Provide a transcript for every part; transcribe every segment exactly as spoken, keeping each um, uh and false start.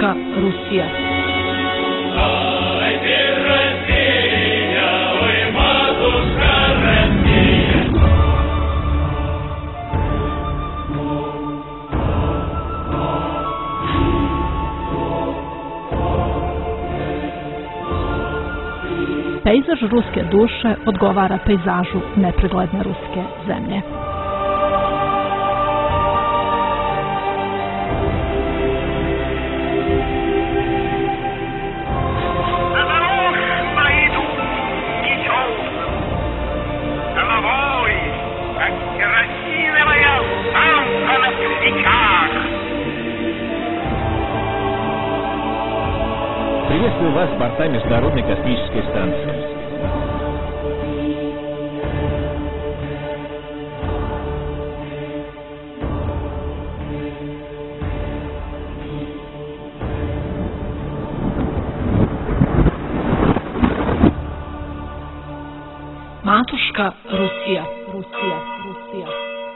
Matuška Rusija. Pejzaž ruske duše odgovara pejzažu nepregledne ruske zemlje. Приветствую вас с борта Международной космической станции. Matuška Rusija, Rusija, Rusija.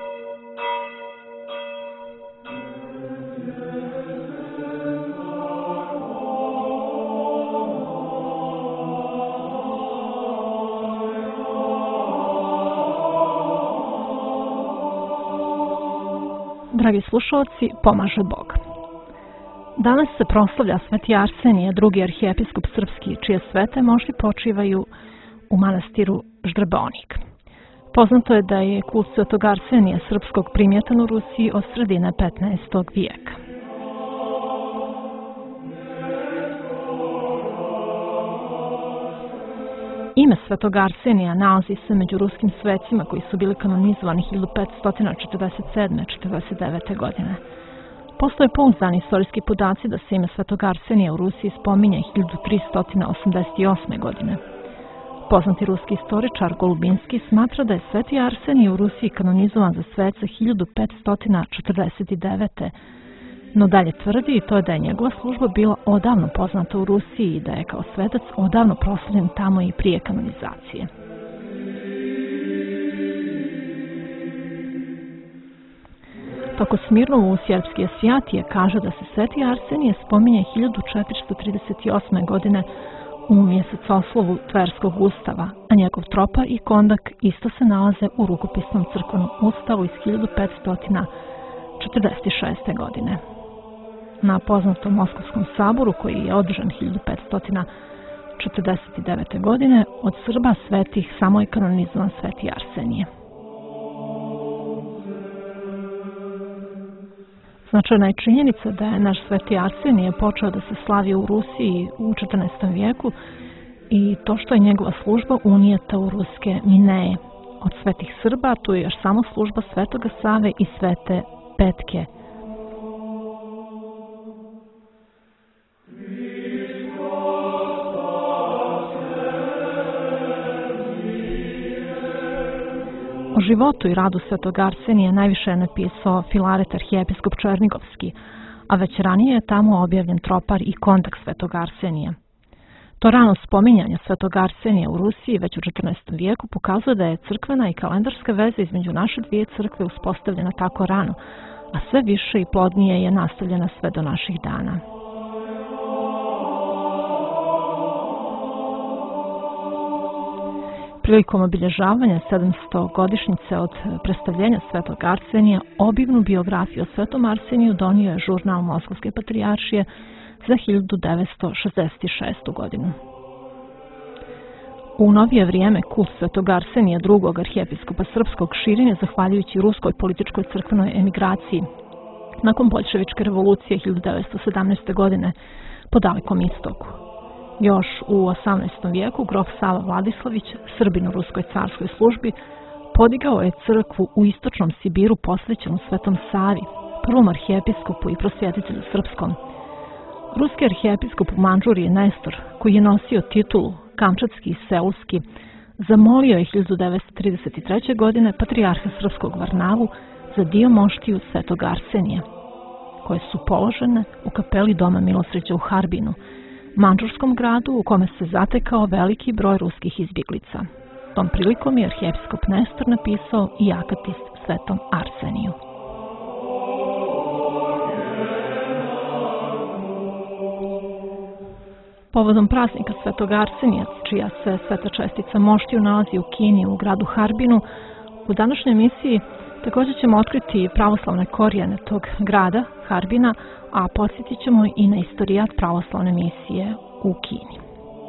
Dragi slušalci, pomaže Bog. Danas se proslavlja Sveti Arsenije, drugi arhijepiskop srpski, čije svete mošti počivaju u manastiru Ždrebonik. Poznato je da je kult Svetog Arsenija srpskog primjetan u Rusiji od sredine petnaestog vijeka. Ime Svetog Arsenija nalazi se među ruskim svecima koji su bili kanonizovani hiljadu petsto četrdeset sedme do četrdeset devete. godine. Postoje pouzdani istorijski podaci da se ime Svetog Arsenija u Rusiji spominje hiljadu tristo osamdeset osme. godine. Poznati ruski istoričar Golubinski smatra da je Sveti Arsenij u Rusiji kanonizovan za sveca hiljadu petsto četrdeset devete. No dalje tvrdi i to je da je njegova služba bila odavno poznata u Rusiji i da je kao svetac odavno proslavljen tamo i prije kanonizacije. Toko Smirnovu u Sjerbski Asijatije kaže da se Sveti Arsenije spominje hiljadu četiristo trideset osme. godine u mjesecoslovu Tverskog ustava, a njegov tropar i kondak isto se nalaze u rukopisnom crkvenom ustavu iz hiljadu petsto četrdeset šeste. godine. Na poznatom Moskovskom saboru, koji je održan hiljadu petsto četrdeset devete. godine, od Srba svetih samo je kanonizovan Sveti Arsenije. Značajna je činjenica da je naš Sveti Arsenije počeo da se slavi u Rusiji u četrnaestom vijeku i to što je njegova služba unijeta u ruske mineje. Od svetih Srba tu je još samo služba Svetoga Save i Svete Petke. O životu i radu Svetog Arsenija najviše je napisao Filaret arhijepiskop Černigovski, a već ranije je tamo objavljen tropar i kondak Svetog Arsenija. To rano spominjanje Svetog Arsenija u Rusiji već u četrnaestom vijeku pokazuje da je crkvena i kalendarska veza između naše dvije crkve uspostavljena tako rano, a sve više i plodnije je nastavljena sve do naših dana. Prilikom obilježavanja sedamstogodišnjice od predstavljenja Svetog Arsenija, obimnu biografiju o Svetom Arseniju donio je žurnal Moskovske patrijaršije za hiljadu devetsto šezdeset šestu. godinu. U novije vrijeme kult Svetog Arsenija drugog arhijepiskopa srpskog širen je zahvaljujući ruskoj političkoj crkvenoj emigraciji. Nakon boljševičke revolucije hiljadu devetsto sedamnaeste. godine po dalekom istoku. Još u osamnaestom vijeku grof Sava Vladislavić, Srbin u ruskoj carskoj službi, podigao je crkvu u istočnom Sibiru posvećenu Svetom Savi, prvom arhijepiskopu i prosvjetitelju srpskom. Ruski arhijepiskop u Mandžuriji Nestor, koji je nosio titulu Kamčatski i Seulski, zamolio je hiljadu devetsto trideset treće. godine patrijarha srpskog Varnavu za dio moštiju Svetog Arsenija, koje su položene u kapeli Doma Milosrđa u Harbinu, mandžurskom gradu u kome se zatekao veliki broj ruskih izbjeglica. Tom prilikom je arhijepiskop Nestor napisao i akatist Svetom Arseniju. Povodom praznika Svetog Arsenija, čija se sveta čestica moštiju nalazi u Kini u gradu Harbinu, u današnjoj emisiji također ćemo otkriti pravoslavne korijene tog grada, Harbina, a podsjetit ćemo i na istorijat pravoslavne misije u Kini.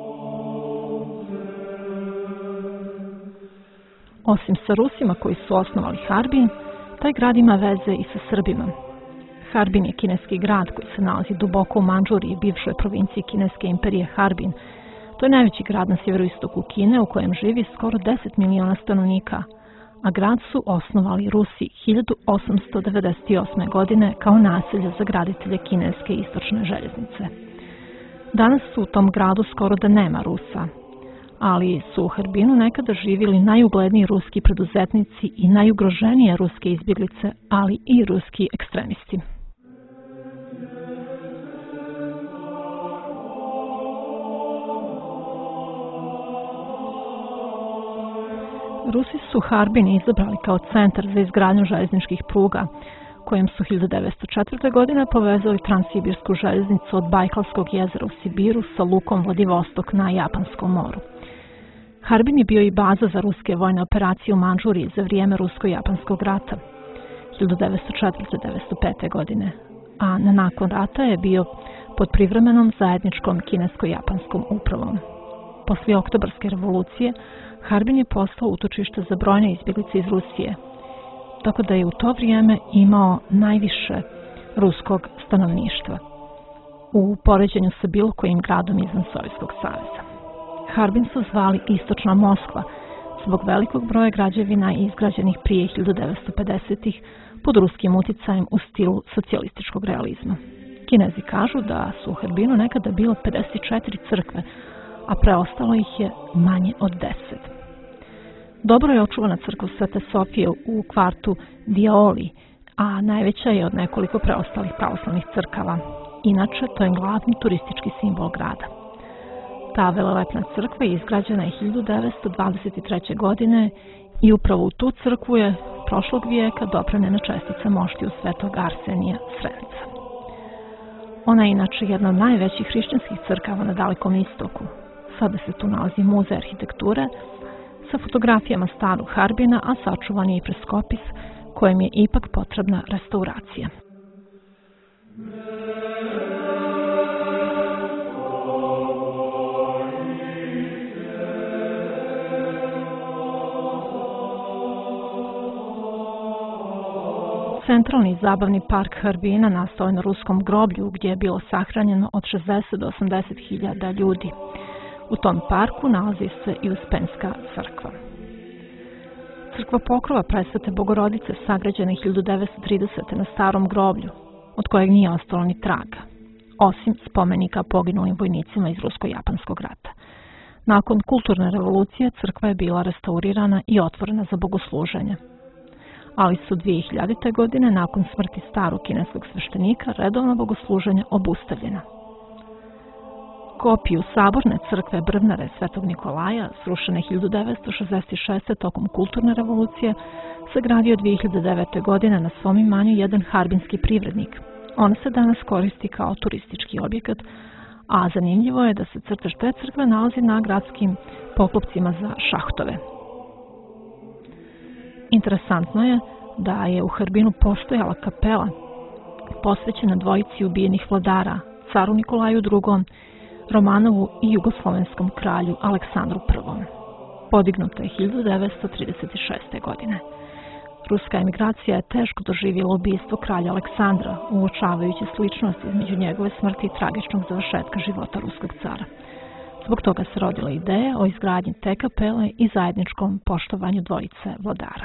Osim sa Rusima koji su osnovali Harbin, taj grad ima veze i sa Srbima. Harbin je kineski grad koji se nalazi duboko u Mandžuriji, bivšoj provinciji kineske imperije Harbin. To je najveći grad na sjeveroistoku Kine u kojem živi skoro deset miliona stanovnika, a grad su osnovali Rusi hiljadu osamsto devedeset osme. godine kao naselje za graditelje kineske istočne željeznice. Danas su u tom gradu skoro da nema Rusa, ali su u Harbinu nekada živjeli najugledniji ruski preduzetnici i najugroženije ruske izbjeglice, ali i ruski ekstremisti. Rusi su Harbin izabrali kao centar za izgradnju željezničkih pruga, kojim su hiljadu devetsto četvrte. godine povezali transsibirsku željeznicu od Bajkalskog jezera u Sibiru sa lukom Vladivostok na Japanskom moru. Harbin je bio i baza za ruske vojne operacije u Mandžuriji za vrijeme Rusko-Japanskog rata hiljadu devetsto četvrte. do devetsto pete. godine, a nakon rata je bio pod privremenom zajedničkom kinesko-japanskom upravom. Poslije Oktobarske revolucije, Harbin je postao utočište za brojne izbjeglice iz Rusije, tako da je u to vrijeme imao najviše ruskog stanovništva u poređenju sa bilo kojim gradom izvan Sovjetskog saveza. Harbin su zvali Istočna Moskva zbog velikog broja građevina izgrađenih prije hiljadu devetsto pedesetih. pod ruskim uticajem u stilu socijalističkog realizma. Kinezi kažu da su u Harbinu nekada bilo pedeset četiri crkve, a preostalo ih je manje od deset. Dobro je očuvana crkva Svete Sofije u kvartu Diaoli, a najveća je od nekoliko preostalih pravoslavnih crkava. Inače, to je glavni turistički simbol grada. Ta velelepna crkva je izgrađena hiljadu devetsto dvadeset treće. godine i upravo u tu crkvu je prošlog vijeka dopremljena čestica moštiju Svetog Arsenija Srenca. Ona je inače jedna od najvećih hrišćanskih crkava na Dalekom istoku. Sada se tu nalazi muzej arhitekture sa fotografijama starog Harbina, a sačuvan je i preskopis kojem je ipak potrebna restauracija. Centralni zabavni park Harbina nastao je na ruskom groblju gdje je bilo sahranjeno od šezdeset do osamdeset hiljada ljudi. U tom parku nalazi se i Uspenska crkva. Crkva Pokrova Presvete Bogorodice sagrađena je hiljadu devetsto tridesete. na starom groblju, od kojeg nije ostalo ni traga, osim spomenika poginulim vojnicima iz Rusko-Japanskog rata. Nakon kulturne revolucije crkva je bila restaurirana i otvorena za bogosluženje, ali su dvije hiljadite. godine nakon smrti starog kineskog sveštenika redovna bogosluženja obustavljena. Kopiju saborne crkve Brvnare Svetog Nikolaja, srušene hiljadu devetsto šezdeset šeste. tokom kulturne revolucije, sagradio dvije hiljade devete. godine na svom imanju jedan harbinski privrednik. Ona se danas koristi kao turistički objekat, a zanimljivo je da se crtež te crkve nalazi na gradskim poklopcima za šahtove. Interesantno je da je u Harbinu postojala kapela posvećena dvojici ubijenih vladara, caru Nikolaju drugom. Romanovu i jugoslovenskom kralju Aleksandru prvom. Podignuta je hiljadu devetsto trideset šeste. godine. Ruska emigracija je teško doživjela ubistvo kralja Aleksandra, uočavajući sličnost između njegove smrti i tragičnog završetka života ruskog cara. Zbog toga se rodila ideja o izgradnji te kapele i zajedničkom poštovanju dvojice vladara.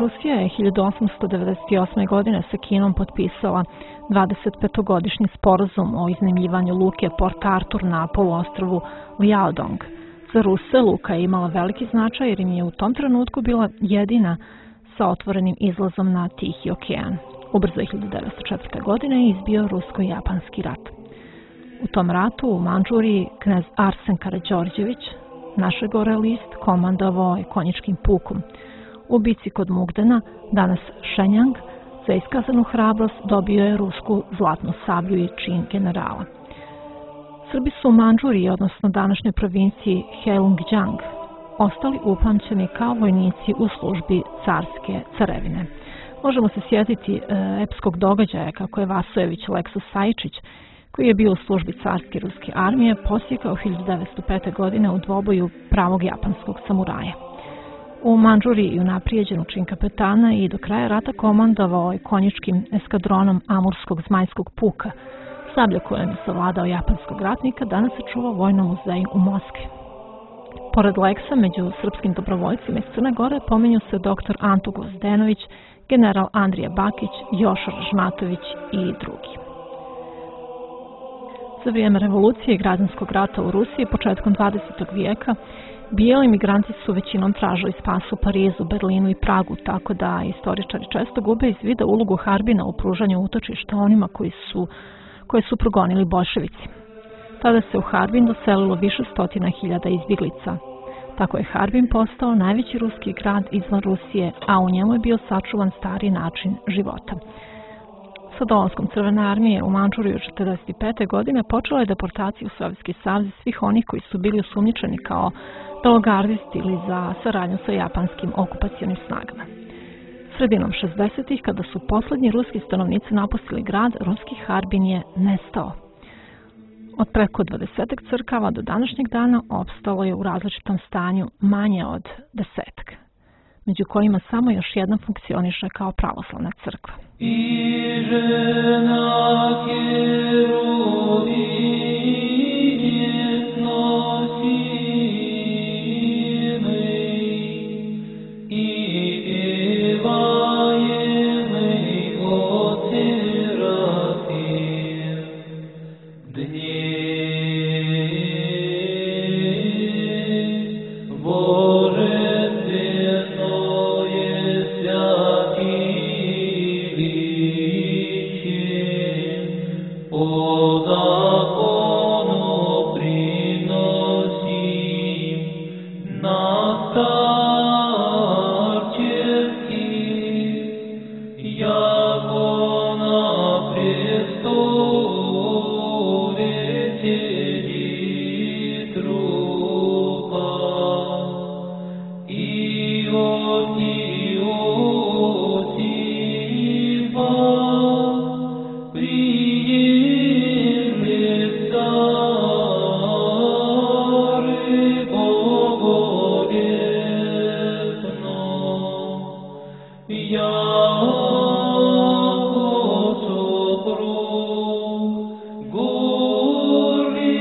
Rusija je hiljadu osamsto devedeset osme. godine sa Kinom potpisala dvadesetpetogodišnji sporazum o iznajmljivanju luke Port Arthur na poluostrvu Liaodong. Za Ruse luka je imala veliki značaj jer im je u tom trenutku bila jedina sa otvorenim izlazom na Tihi okean. Ubrzo je hiljadu devetsto četvrte. godine izbio rusko-japanski rat. U tom ratu u Mandžuriji knez Arsen Karađorđević, našegorelist, komandovao je konjičkim pukom. U bici kod Mugdena, danas Šenjang, za iskazanu hrabrost dobio je rusku zlatnu sablju i čin generala. Srbi su u Mandžuriji, odnosno današnjoj provinciji Heilongjiang, ostali upamćeni kao vojnici u službi carske carevine. Možemo se sjetiti e, epskog događaja kako je Vasojević Lekso Sajčić, koji je bio u službi carske ruske armije, posjekao hiljadu devetsto pete. godine u dvoboju pravog japanskog samuraja. U Mandžuriji unaprijeđen u čin kapetana i do kraja rata komandovao je konjičkim eskadronom Amurskog zmajskog puka. Sablja kojom je savladao japanskog ratnika danas se čuva u Vojnom muzeju u Moskvi. Pored Leksa, među srpskim dobrovoljcima iz Crne Gore pominju se doktor Anto Gvozdenović, general Andrija Bakić, Jošar Žmatović i drugi. Za vrijeme revolucije i građanskog rata u Rusiji početkom dvadesetog vijeka bijeli migranti su većinom tražili spas u Parizu, Berlinu i Pragu, tako da istoričari često gube iz vida ulogu Harbina u pružanju utočišta onima koji su, koje su progonili boljševici. Tada se u Harbin doselilo više stotina hiljada izbjeglica. Tako je Harbin postao najveći ruski grad izvan Rusije, a u njemu je bio sačuvan stari način života. Sa dolaskom Crvene armije u Mandžuriju četrdeset pete. godine počela je deportacija u Sovjetski savez svih onih koji su bili osumnjičeni kao belogardisti ili za saradnju sa japanskim okupacionim snagama. Sredinom šezdesetih. kada su posljednji ruski stanovnici napustili grad, ruski Harbin je nestao. Od preko dvadesetak crkava do današnjeg dana opstalo je u različitom stanju manje od desetak, među kojima samo još jedna funkcioniše kao pravoslavna crkva. Glory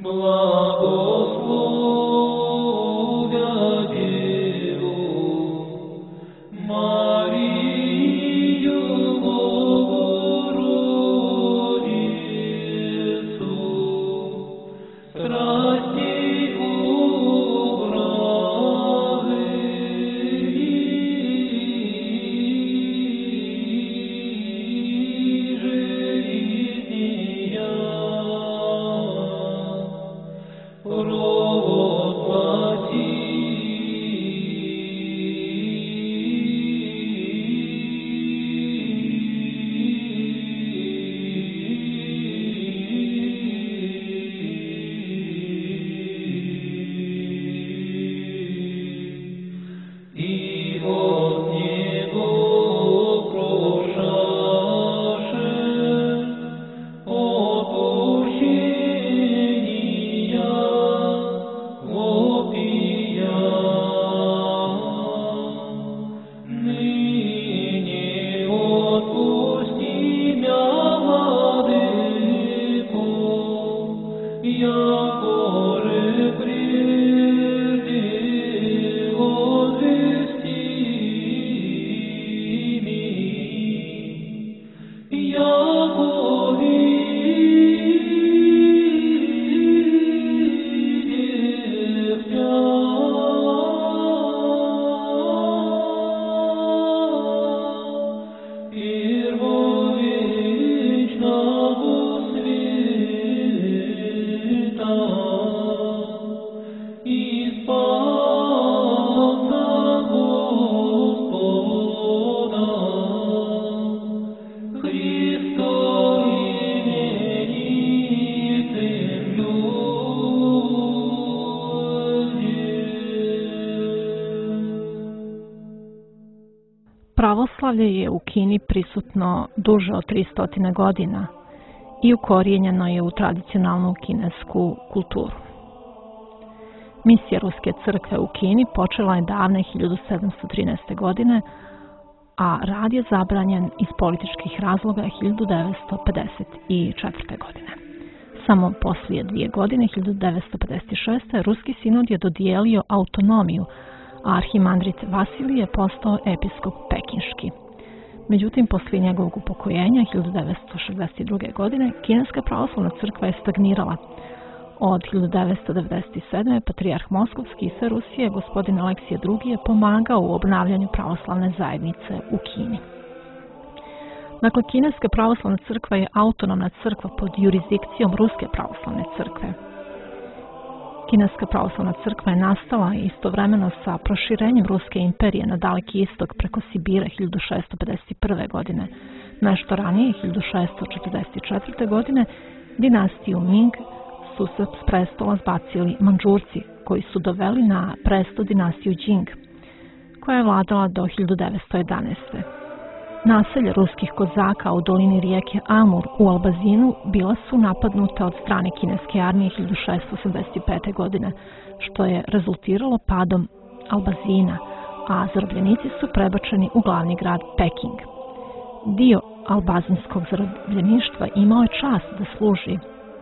Pravoslavlje je u Kini prisutno duže od tristo godina i ukorijenjeno je u tradicionalnu kinesku kulturu. Misija Ruske crkve u Kini počela je davne hiljadu sedamsto trinaeste. godine, a rad je zabranjen iz političkih razloga hiljadu devetsto pedeset četvrte. godine. Samo poslije dvije godine, hiljadu devetsto pedeset šeste. Ruski sinod je dodijelio autonomiju, a arhimandrit Vasilij je postao episkop pekinški. Međutim, poslije njegovog upokojenja, hiljadu devetsto šezdeset druge. godine, kineska pravoslavna crkva je stagnirala. Od hiljadu devetsto devedeset sedme. patrijarh Moskovski i sve Rusije, gospodin Aleksije drugi. je pomagao u obnavljanju pravoslavne zajednice u Kini. Dakle, kineska pravoslavna crkva je autonomna crkva pod jurisdikcijom Ruske pravoslavne crkve. Kineska pravoslavna crkva je nastala istovremeno sa proširenjem Ruske imperije na Daleki istok preko Sibira hiljadu šesto pedeset prve. godine. Nešto ranije, hiljadu šesto četrdeset četvrte. godine, dinastiju Ming su se s prestola zbacili Mandžurci, koji su doveli na presto dinastiju Jing, koja je vladala do hiljadu devetsto jedanaeste. Naselje ruskih kozaka u dolini rijeke Amur u Albazinu bila su napadnuta od strane kineske armije hiljadu šesto osamdeset pete. godine, što je rezultiralo padom Albazina, a zarobljenici su prebačeni u glavni grad Peking. Dio albazinskog zarobljeništva imao je čast da služi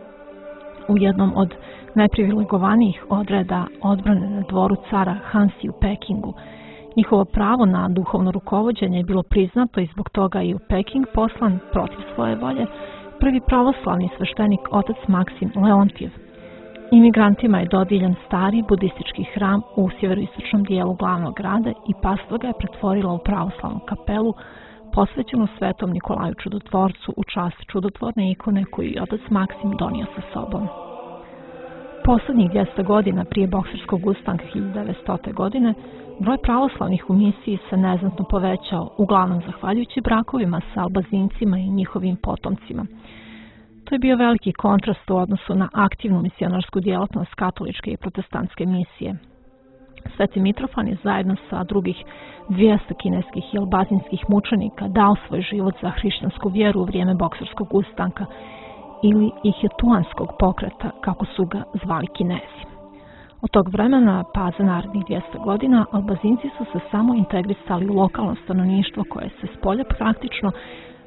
u jednom od najprivilegovanijih odreda odbrane na dvoru cara Hansi u Pekingu. Njihovo pravo na duhovno rukovođenje je bilo priznato i zbog toga i u Peking poslan protiv svoje volje prvi pravoslavni sveštenik otac Maksim Leontjev. Imigrantima je dodijeljen stari budistički hram u sjeveroistočnom dijelu glavnog grada i pastva ga je pretvorila u pravoslavnu kapelu posvećenu Svetom Nikolaju Čudotvorcu u čast čudotvorne ikone koju je otac Maksim donio sa sobom. Poslednjih dvjesto godina prije Bokserskog ustanka hiljadu devetstote. godine broj pravoslavnih u misiji se neznatno povećao, uglavnom zahvaljujući brakovima sa Albazincima i njihovim potomcima. To je bio veliki kontrast u odnosu na aktivnu misionarsku djelatnost katoličke i protestantske misije. Sveti Mitrofan je zajedno sa drugih dvjesto kineskih i albazinskih mučenika dao svoj život za hrišćansku vjeru u vrijeme Bokserskog ustanka ili Ihetuanskog pokreta, kako su ga zvali Kinezi. Od tog vremena pa za narednih dvjesto godina Albazinci su se samo integrisali u lokalno stanovništvo koje se spolja praktično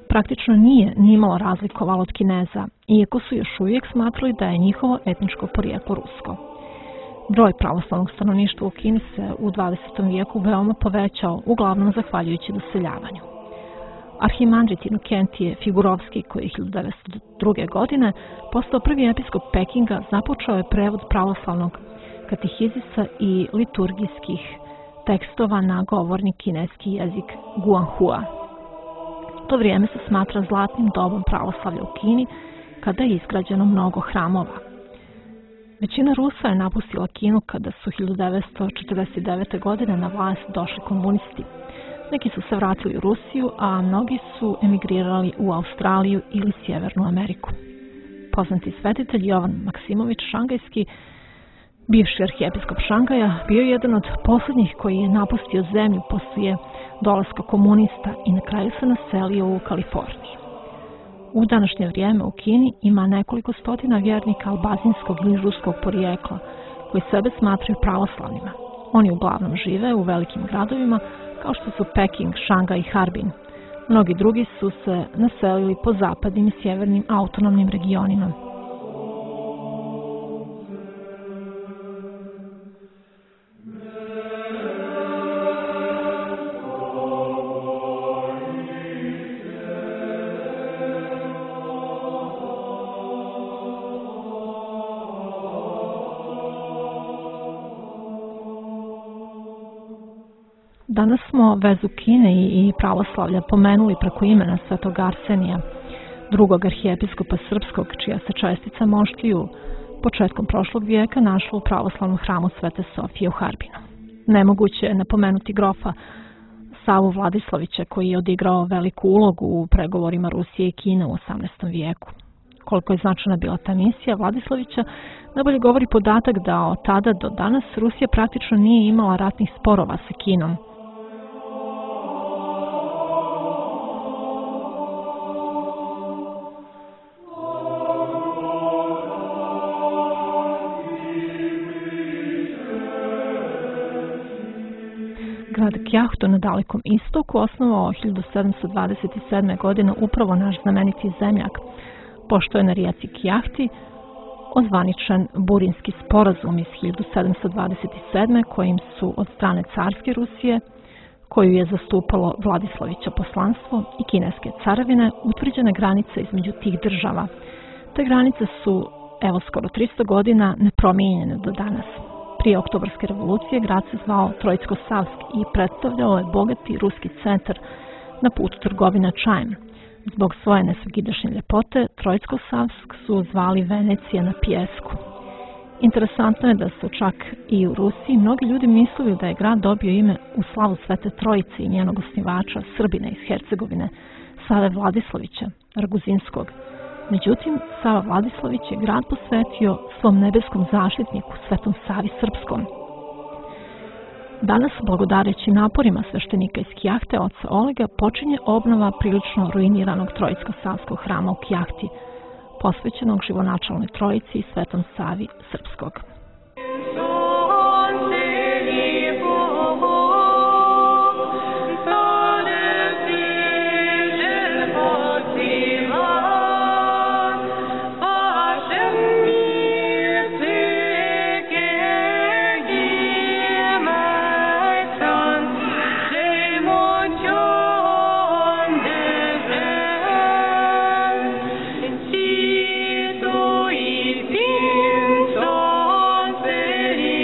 praktično nije nimalo razlikovalo od Kineza, iako su još uvijek smatrali da je njihovo etničko porijeklo rusko. Broj pravoslavnog stanovništva u Kini se u dvadesetom vijeku veoma povećao, uglavnom zahvaljujući doseljavanju. Arhimandrit Inokentije Figurovski, koji je hiljadu devetsto druge. godine postao prvi episkop Pekinga, započeo je prevod pravoslavnog katehizisa i liturgijskih tekstova na govorni kineski jezik Guanhua. To vrijeme se smatra zlatnim dobom pravoslavlja u Kini, kada je izgrađeno mnogo hramova. Većina Rusa je napustila Kinu kada su hiljadu devetsto četrdeset devete. godine na vlast došli komunisti. Neki su se vratili u Rusiju, a mnogi su emigrirali u Australiju ili Sjevernu Ameriku. Poznati svetitelj Jovan Maksimović Šangajski, bivši arhijepiskop Šangaja, bio je jedan od posljednjih koji je napustio zemlju poslije dolaska komunista i na kraju se naselio u Kaliforniji. U današnje vrijeme u Kini ima nekoliko stotina vjernika albanskog ili ruskog porijekla koji sebe smatraju pravoslavnima. Oni uglavnom žive u velikim gradovima kao što su Peking, Šangaj i Harbin. Mnogi drugi su se naselili po zapadnim i sjevernim autonomnim regionima. Danas smo vezu Kine i pravoslavlja pomenuli preko imena svetog Arsenija, drugog arhijepiskopa srpskog, čija se čestica moštliju početkom prošlog vijeka našla u pravoslavnom hramu Svete Sofije u Harbinu. Nemoguće je napomenuti grofa Savu Vladislavića, koji je odigrao veliku ulogu u pregovorima Rusije i Kine u osamnaestom vijeku. Koliko je značajna bila ta misija Vladislavića, najbolje govori podatak da od tada do danas Rusija praktično nije imala ratnih sporova sa Kinom. Grad Kjahto na Dalekom istoku osnovao hiljadu sedamsto dvadeset sedme. godine upravo naš znameniti zemljak, pošto je na rijeci Kjahti ozvaničen Burinski sporazum iz hiljadu sedamsto dvadeset sedme. kojim su od strane carske Rusije, koju je zastupalo Vladislavića poslanstvo, i kineske carevine utvrđene granice između tih država. Te granice su, evo skoro tristo godina, nepromijenjene do danas. Prije Oktobarske revolucije grad se zvao Trojsko-Savski i predstavljao je bogati ruski centar na putu trgovina čajem. Zbog svoje nesvakidašnje ljepote, Trojsko-Savsk su zvali Venecija na pijesku. Interesantno je da su čak i u Rusiji mnogi ljudi mislili da je grad dobio ime u slavu Svete Trojice i njenog osnivača, Srbina iz Hercegovine, Save Vladislavića, Raguzinskog. Međutim, Sava Vladislavić je grad posvetio svom nebeskom zaštitniku, Svetom Savi Srpskom. Danas, blagodareći naporima sveštenika iz Kjahte, oca Olega, počinje obnova prilično ruiniranog Trojsko-Savskog hrama u Kjahti, posvećenog Živonačalnoj Trojici i Svetom Savi Srpskog. City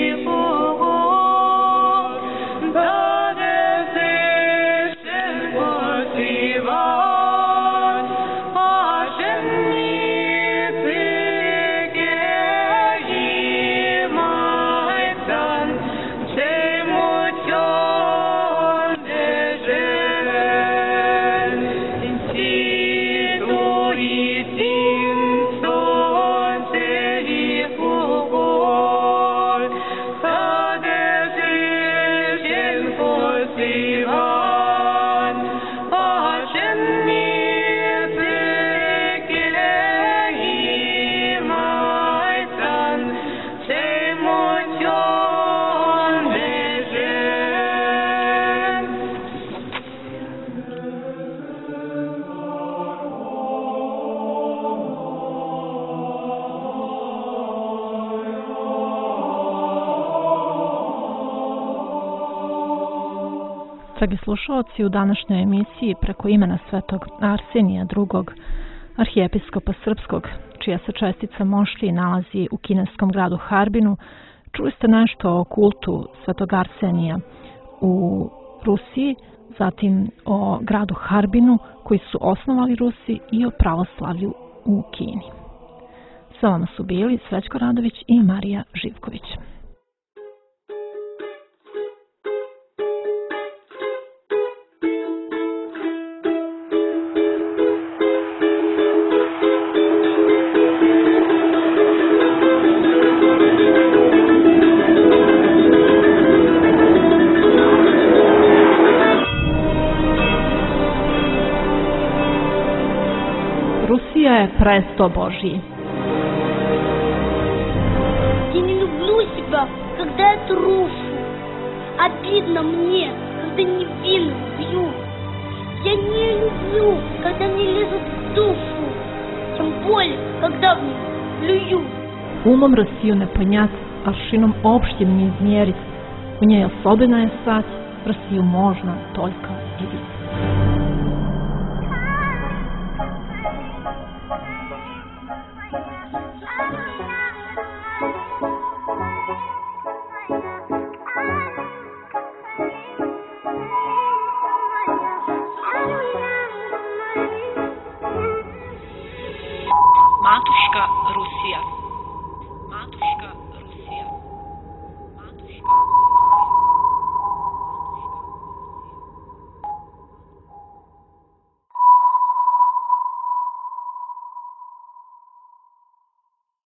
Dragi slušalci, u današnjoj emisiji preko imena svetog Arsenija drugog, arhijepiskopa srpskog, čija se čestica mošlji nalazi u kineskom gradu Harbinu, čuli ste nešto o kultu svetog Arsenija u Rusiji, zatim o gradu Harbinu koji su osnovali Rusi i o pravoslavlju u Kini. Sa vama su bili Srećko Radović i Marija Živković. Rusija je presto Božji. Я не люблю себя, когда я трушу. Обидно мне, когда невинных бьют. Я не люблю, когда мне лезут в душу. Тем более, когда в нее плюют. Умом Россию не понять, аршином общим не измерить. У ней особенная стать, Россию можно только видеть. Thank you.